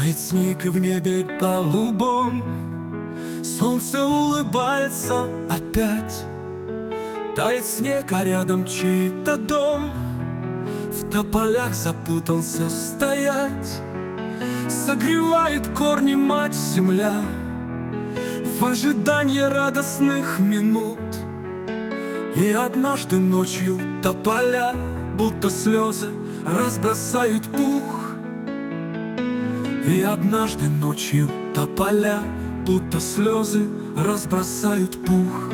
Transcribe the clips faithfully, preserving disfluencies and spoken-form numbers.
Тает снег и в небе голубом солнце улыбается опять. Тает снег, а рядом чей-то дом в тополях запутался стоять. Согревает корни мать земля в ожидании радостных минут. И однажды ночью тополя, будто слезы, разбросают пух. И однажды ночью тополя, будто слезы, разбросают пух.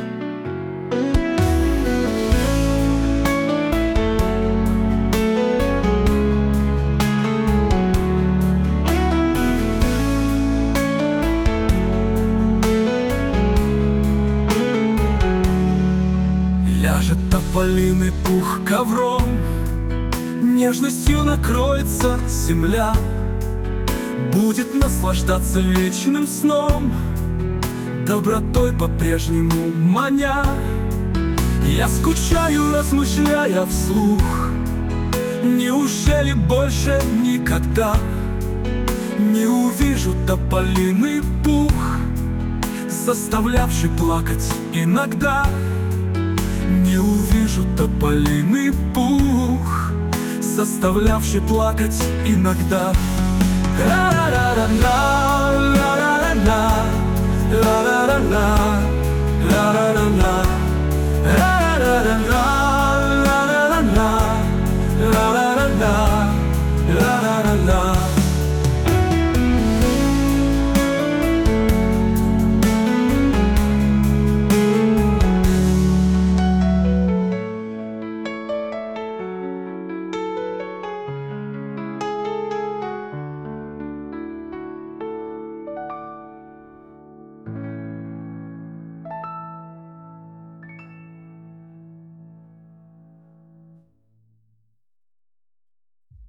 Ляжет тополиный пух ковром, нежностью накроется земля. Будет наслаждаться вечным сном, добротой по-прежнему маня. Я скучаю, размышляя вслух, неужели больше никогда не увижу тополиный пух, заставлявший плакать иногда. Не увижу тополиный пух, заставлявший плакать иногда. Ла-ла-ла-ла, ла-ла-ла-ла, ла-ла-ла-ла, ла-ла-ла-ла.